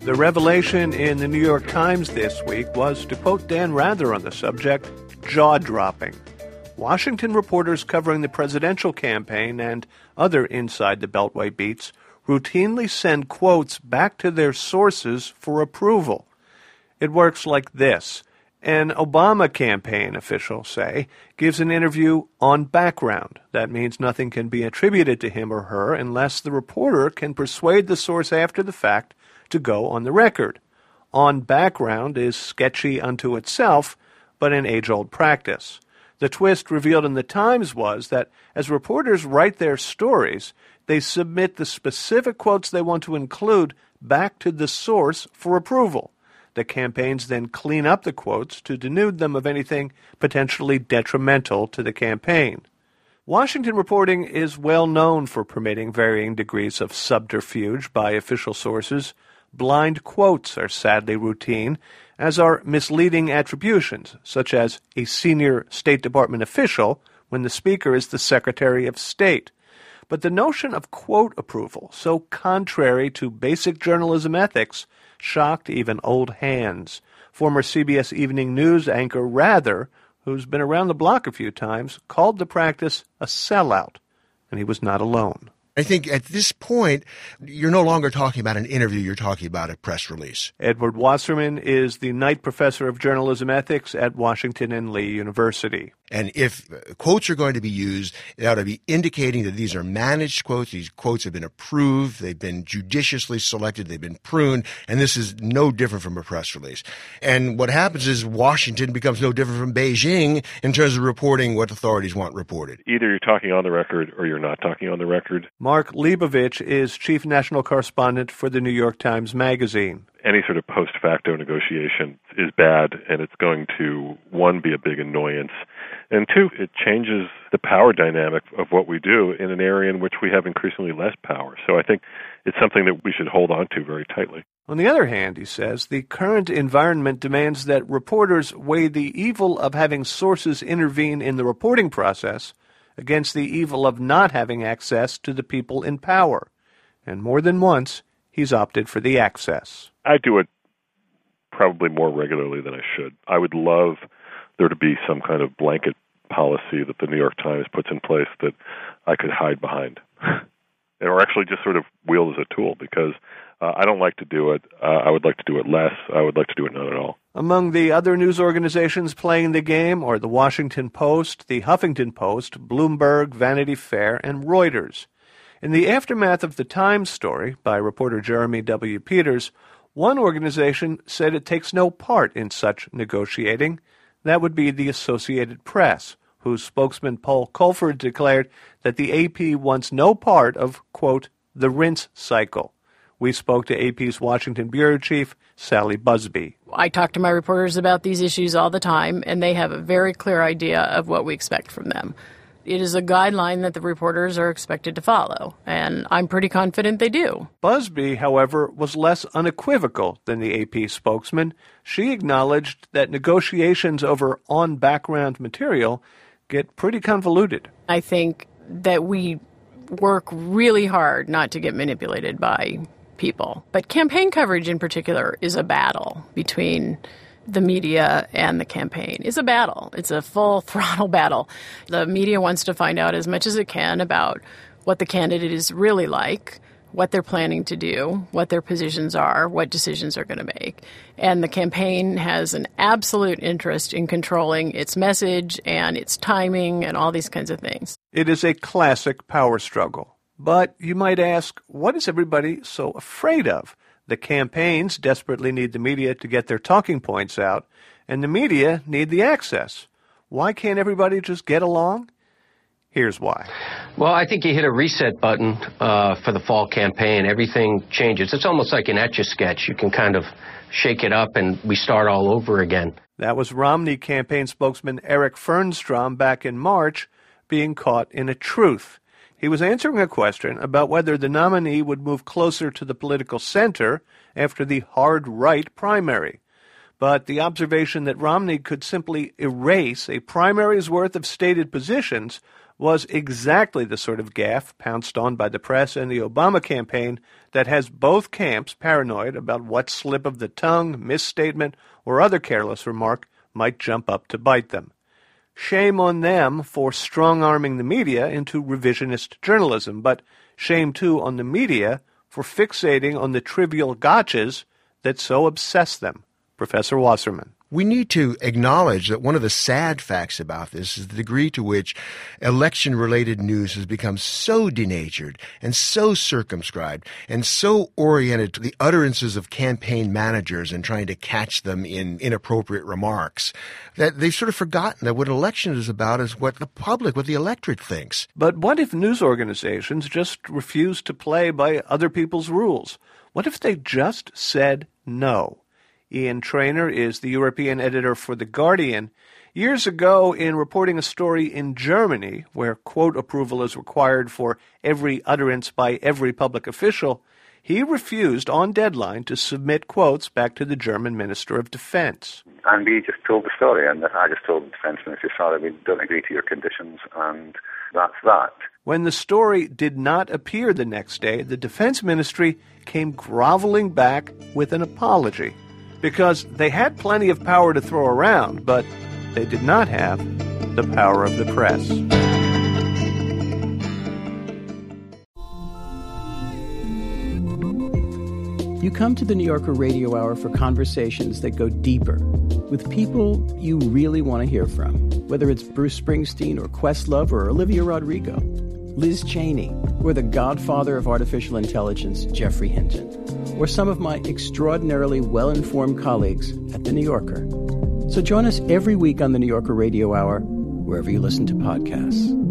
The revelation in the New York Times this week was, to quote Dan Rather on the subject, jaw-dropping. Washington reporters covering the presidential campaign and other inside the Beltway beats routinely send quotes back to their sources for approval. It works like this. An Obama campaign official, say, gives an interview on background. That means nothing can be attributed to him or her unless the reporter can persuade the source after the fact to go on the record. On background is sketchy unto itself, but an age-old practice. The twist revealed in the Times was that as reporters write their stories, they submit the specific quotes they want to include back to the source for approval. The campaigns then clean up the quotes to denude them of anything potentially detrimental to the campaign. Washington reporting is well known for permitting varying degrees of subterfuge by official sources. Blind quotes are sadly routine, as are misleading attributions, such as a senior State Department official when the speaker is the Secretary of State. But the notion of quote approval, so contrary to basic journalism ethics, shocked even old hands. Former CBS Evening News anchor Rather, who's been around the block a few times, called the practice a sellout, and he was not alone. I think at this point, you're no longer talking about an interview, you're talking about a press release. Edward Wasserman is the Knight Professor of Journalism Ethics at Washington and Lee University. And if quotes are going to be used, it ought to be indicating that these are managed quotes. These quotes have been approved. They've been judiciously selected. They've been pruned. And this is no different from a press release. And what happens is Washington becomes no different from Beijing in terms of reporting what authorities want reported. Either you're talking on the record or you're not talking on the record. Mark Leibovich is chief national correspondent for the New York Times Magazine. Any sort of post-facto negotiation is bad, and it's going to, one, be a big annoyance, and two, it changes the power dynamic of what we do in an area in which we have increasingly less power. So I think it's something that we should hold on to very tightly. On the other hand, he says, the current environment demands that reporters weigh the evil of having sources intervene in the reporting process against the evil of not having access to the people in power. And more than once, he's opted for the access. I do it probably more regularly than I should. I would love there to be some kind of blanket policy that the New York Times puts in place that I could hide behind, or actually just sort of wield as a tool, because I don't like to do it. I would like to do it less. I would like to do it not at all. Among the other news organizations playing the game are the Washington Post, the Huffington Post, Bloomberg, Vanity Fair, and Reuters. In the aftermath of the Times story by reporter Jeremy W. Peters, one organization said it takes no part in such negotiating. That would be the Associated Press, whose spokesman Paul Colford declared that the AP wants no part of, quote, the rinse cycle. We spoke to AP's Washington bureau chief, Sally Busby. I talk to my reporters about these issues all the time, and they have a very clear idea of what we expect from them. It is a guideline that the reporters are expected to follow, and I'm pretty confident they do. Busby, however, was less unequivocal than the AP spokesman. She acknowledged that negotiations over on-background material get pretty convoluted. I think that we work really hard not to get manipulated by people. But campaign coverage in particular is a battle between the media and the campaign. It's a battle. It's a full throttle battle. The media wants to find out as much as it can about what the candidate is really like, what they're planning to do, what their positions are, what decisions they're going to make. And the campaign has an absolute interest in controlling its message and its timing and all these kinds of things. It is a classic power struggle. But you might ask, what is everybody so afraid of? The campaigns desperately need the media to get their talking points out, and the media need the access. Why can't everybody just get along? Here's why. Well, I think you hit a reset button for the fall campaign. Everything changes. It's almost like an Etch-a-Sketch. You can kind of shake it up and we start all over again. That was Romney campaign spokesman Eric Fernstrom back in March being caught in a truth. He was answering a question about whether the nominee would move closer to the political center after the hard right primary. But the observation that Romney could simply erase a primary's worth of stated positions was exactly the sort of gaffe pounced on by the press and the Obama campaign that has both camps paranoid about what slip of the tongue, misstatement, or other careless remark might jump up to bite them. Shame on them for strong-arming the media into revisionist journalism, but shame, too, on the media for fixating on the trivial gotchas that so obsess them. Professor Wasserman. We need to acknowledge that one of the sad facts about this is the degree to which election-related news has become so denatured and so circumscribed and so oriented to the utterances of campaign managers and trying to catch them in inappropriate remarks that they've sort of forgotten that what an election is about is what the public, what the electorate thinks. But what if news organizations just refuse to play by other people's rules? What if they just said no? Ian Trainer is the European editor for The Guardian. Years ago, in reporting a story in Germany, where quote approval is required for every utterance by every public official, he refused on deadline to submit quotes back to the German Minister of Defense. And we just told the story, and I just told the Defense Minister, sorry, we don't agree to your conditions, and that's that. When the story did not appear the next day, the Defense Ministry came groveling back with an apology. Because they had plenty of power to throw around, but they did not have the power of the press. You come to the New Yorker Radio Hour for conversations that go deeper, with people you really want to hear from, whether it's Bruce Springsteen or Questlove or Olivia Rodrigo, Liz Cheney, or the godfather of artificial intelligence, Geoffrey Hinton, or some of my extraordinarily well-informed colleagues at The New Yorker. So join us every week on The New Yorker Radio Hour, wherever you listen to podcasts.